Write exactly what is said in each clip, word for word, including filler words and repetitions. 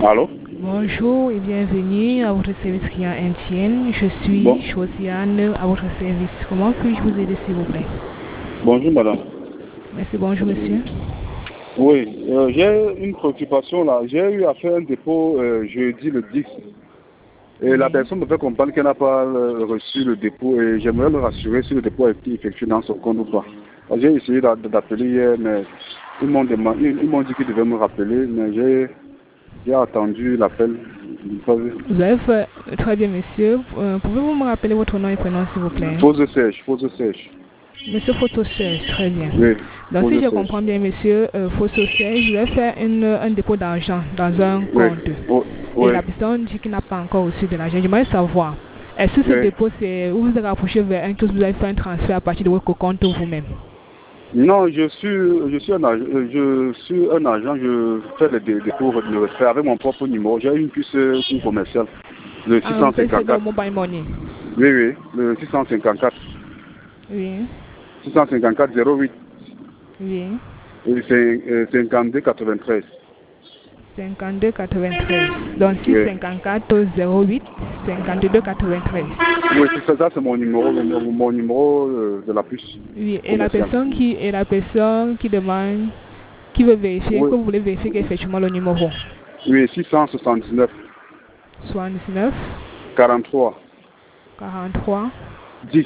Allô? Bonjour et bienvenue à votre service client M T N. Je suis Bon. Josiane à votre service. Comment puis-je vous aider, s'il vous plaît? Bonjour madame. Merci, bonjour monsieur. Oui, euh, j'ai une préoccupation là. J'ai eu à faire un dépôt euh, jeudi le dix. Et Oui. la personne me fait comprendre qu'elle n'a pas euh, reçu le dépôt et j'aimerais me rassurer si le dépôt a été effectué dans son compte ou pas. J'ai essayé d'a- d'appeler hier, mais ils m'ont demandé, ils, ils m'ont dit qu'ils devaient me rappeler, mais j'ai j'ai attendu l'appel. Je n'ai pas vu. Vous avez fait très bien monsieur. Euh, Pouvez-vous me rappeler votre nom et prénom, s'il vous plaît? Pause sèche, pause sèche. Monsieur Photo Serge, très bien. Oui, Donc si pause je sèche. comprends bien monsieur, euh, Photo Serge, vous avez fait une, un dépôt d'argent dans un Oui, compte. oui, Et oui, la personne dit qu'il n'a pas encore reçu de l'argent. J'aimerais savoir, est-ce que ce oui. dépôt, c'est où vous êtes rapproché vers un que vous avez fait un transfert à partir de votre compte vous-même? Non, je suis, je suis un agent, je suis un agent, je fais des dé- dépôts de retrait avec mon propre numéro. J'ai une puce euh, commerciale, le Ah, vous faites ça dans six cent cinquante-quatre. Mobile Money? Oui, oui, le six cent cinquante-quatre, Oui, six cent cinquante-quatre zéro huit oui. et c'est euh, cinquante-deux quatre-vingt-treize. cinquante-deux quatre-vingt-treize. Donc six Oui, cinquante-quatre zéro huit cinquante-deux quatre-vingt-treize. oui c'est ça, c'est mon numéro, mon, mon numéro euh, de la puce Oui, et la commerciale. personne qui et la personne qui demande, qui veut vérifier, Oui, que vous voulez vérifier qu'effectivement le numéro oui, six cent soixante-dix-neuf soixante-dix-neuf quarante-trois quarante-trois dix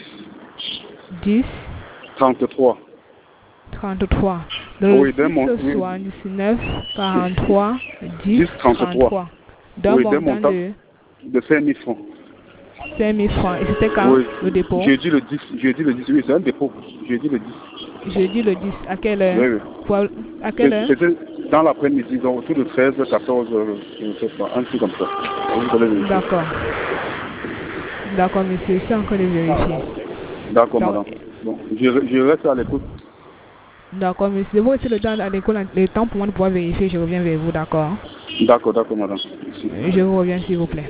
dix trente-trois. trente-trois. Dans le Oui, d'un six mon, oui, soixante-dix-neuf quarante-trois dix dix trente-trois. trente-trois. D'un Oui, d'un montant montant de de cinq mille francs. cinq mille francs. Et c'était quand Oui, le dépôt? jeudi le dix, jeudi le dix, oui, c'est un dépôt, jeudi le dix. Jeudi le dix. À quelle heure? Oui, oui. Pour- à quelle C'est- heure? C'était dans l'après-midi, donc autour de treize, quatorze, euh, je ne sais pas, un truc comme ça. Vous allez vérifier. D'accord. D'accord, monsieur, c'est encore de vérifier. D'accord, Donc, madame. Bon, je, je reste à l'écoute. d'accord, monsieur. Vous restez le temps à l'école, le temps pour moi de pouvoir vérifier, je reviens vers vous, d'accord? D'accord, d'accord, madame. Merci. Euh, Je vous reviens, s'il vous plaît.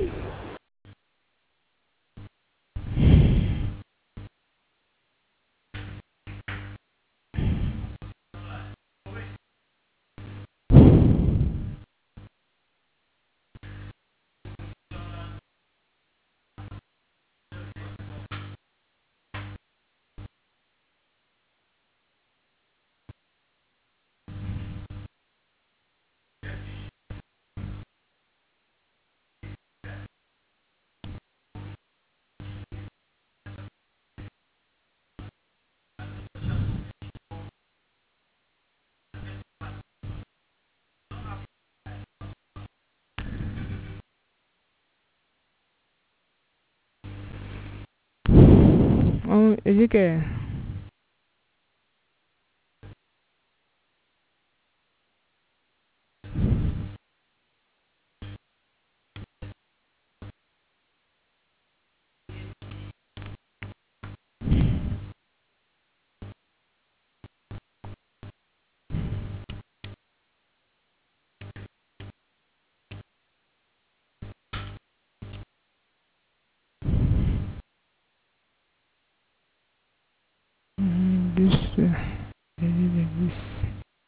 Oh, je dis que... Hum, dix, euh, jeudi le dix.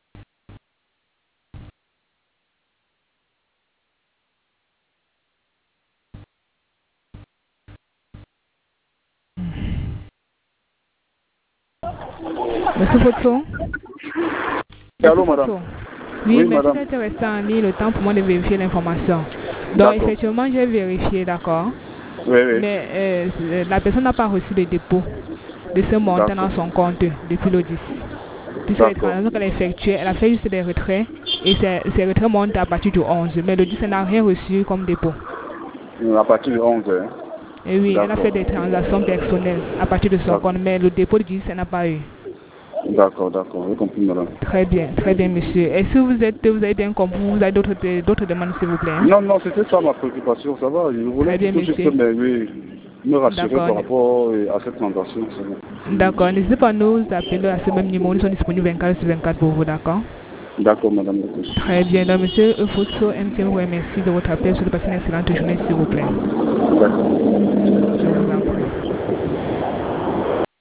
Monsieur Photo? Monsieur Allô, madame. Photo? Oui, Oui, merci madame. d'être resté en ligne le temps pour moi de vérifier l'information. Donc, D'accord. effectivement, j'ai vérifié, d'accord? Oui, oui. Mais euh, c'est- la personne n'a pas reçu le dépôt de ce montant dans D'accord. son compte depuis le dix. Puisque les D'accord. transactions qu'elle a effectuées, elle a fait juste des retraits et ces, ces retraits montent à partir du onze. Mais le dix, elle n'a rien reçu comme dépôt. À partir de onze heures. Et oui, elle a fait D'accord. des transactions personnelles à partir de son D'accord. compte, mais le dépôt du dix, elle n'a pas eu. D'accord, d'accord. J'ai compris, madame. Très bien, très bien, monsieur. Est-ce que vous, êtes, vous avez bien compris? Vous avez d'autres d'autres demandes, s'il vous plaît? Non, non, c'était ça ma préoccupation, ça va. Je voulais Très bien, plutôt juste monsieur. me, oui, me rassurer D'accord. par rapport euh, à cette transaction. C'est bon. D'accord. N'hésitez pas à nous appeler à ce même numéro. Nous sommes disponibles vingt-quatre sur vingt-quatre pour vous, d'accord? D'accord, madame. D'accord. Très bien. Donc, monsieur Photo M T M vous remercie de votre appel. Je vous souhaite de passer une excellente journée, s'il vous plaît. D'accord. Je vous en prie.